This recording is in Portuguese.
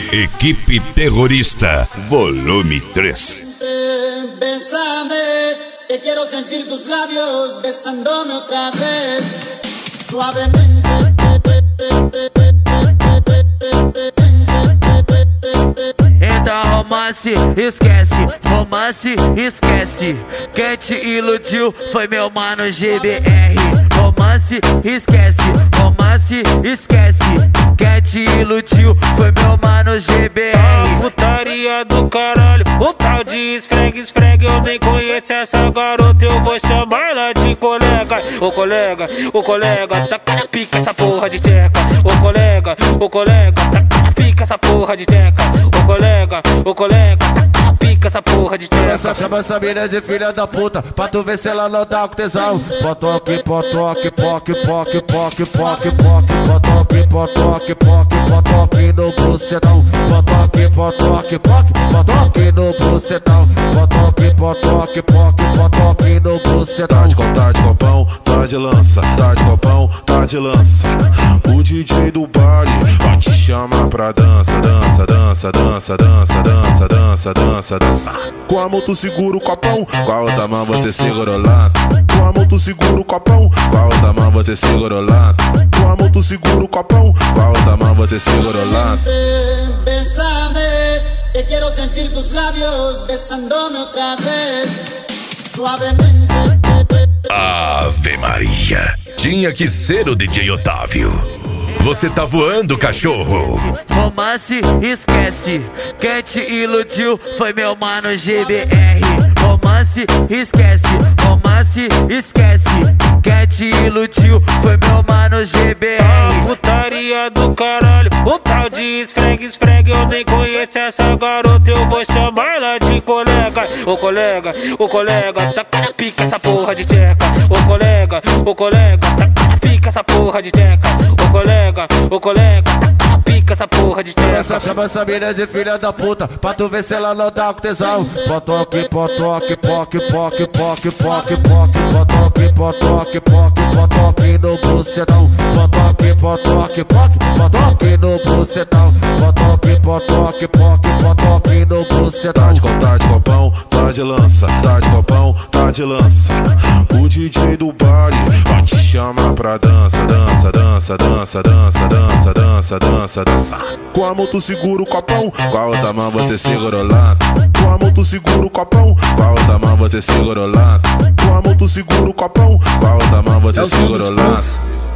Equipe Terrorista, volume 3. Bésame, que quiero sentir tus labios besándome otra vez, suavemente. Então romance, esquece. Quem te iludiu foi meu mano GBR. Romance, esquece. Quem te iludiu foi meu mano GBR. Ah, putaria do caralho, o tal de esfregue. Eu nem conheço essa garota, eu vou chamar ela de colega. Ô colega, taca na pica essa porra de tcheca. Ô colega, taca na pica essa porra de tcheca. Ô colega, taca na pica essa porra de tcheca. Chama essa mina de filha da puta, pra tu ver se ela não tá com tesão. Potoque, potoque no bucetão. Potoque no bucetão. Potoque no bucetão. Tá de copão, tá de lança. Tá de copão, tá de lança. O DJ do baile vai te chamar pra dança. Com a mão tu segura o copão, com a outra mão você segura o lance. Com a mão tu segura o copão, com a outra mão você segura o lance. Com a mão tu segura o copão, com a outra mão você segura o lance. Bésame, que quiero sentir tus labios besándome otra vez, suavemente. Ave Maria, tinha que ser o DJ Otávio. Você tá voando, cachorro. Romance, esquece. Quem te iludiu foi meu mano GBR. Romance, esquece. Quem te iludiu foi meu mano GBR. Ah, putaria do caralho, o tal de esfregue. Eu nem conheço essa garota, eu vou chamar ela de colega. Ô colega, taca na pica essa porra de tcheca. Ô colega, taca na pica essa porra de tcheca. Ô colega, taca na pica essa porra de tcheca. Chama essa mina de filha da puta, pra tu ver se ela não tá com tesão. Potoque no bucetão. Potoque no bucetão. Potoque no bucetão. Tá de copão, tá de lança. Tá de copão, tá de lança. O DJ do baile vai te chamar pra dança. Com a mão tu segura o copão, com a outra mão você segura o lance. Com a mão tu segura o copão, com a outra mão você segura o lance. Com a mão tu segura o copão, com a outra mão você segura o lance.